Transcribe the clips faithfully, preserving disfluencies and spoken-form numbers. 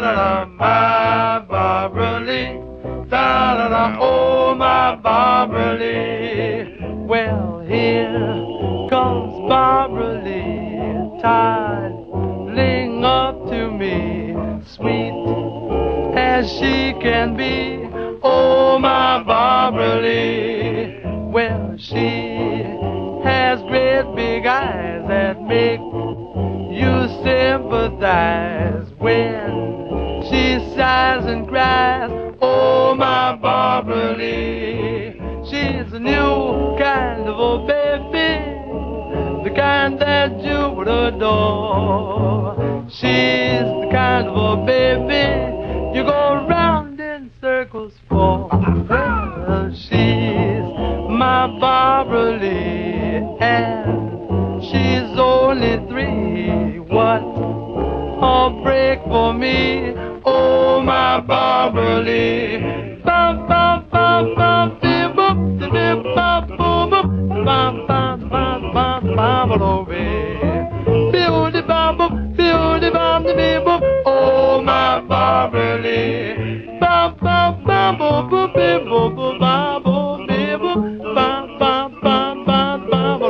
da, my Barbara Lee. Da da da, oh my Barbara Lee. Well, here comes Barbara Lee, toddling up to me, sweet as she can be. Oh my Barbara Lee. Well, she has great big eyes that make you sympathize when she sighs and cries. Oh my Barbara Lee. She's a new kind of a baby, the kind that you would adore. She's the kind of a baby you go round in circles for. Well, she's my Barbara Lee, and she's only three. What a break for me. Oh my Barbara Lee. Bum bum bum bum bim bum bim bum bum bum bum bum bum bum bum bum build bum bum build bum bim bum. Oh my Barbara Lee. Bum bum bum bum bum bim bum bum bum bim bum bum bum bum bum bum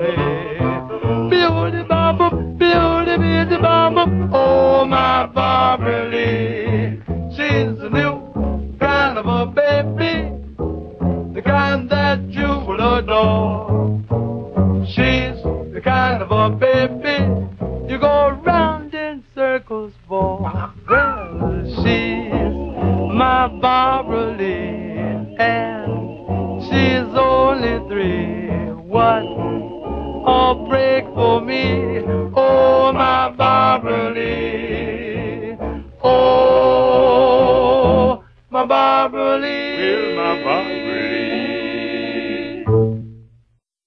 build bum bum build build bum bum. Oh my Barbara Lee. She's a new kind of a baby, the kind that you will adore. She's the kind of a baby you go round in circles for. Well, she's my Barbara Lee, and she's only three. What a break for me. Oh, my Barbara Lee. Oh, my Barbara Lee. Well, my Barbara Lee.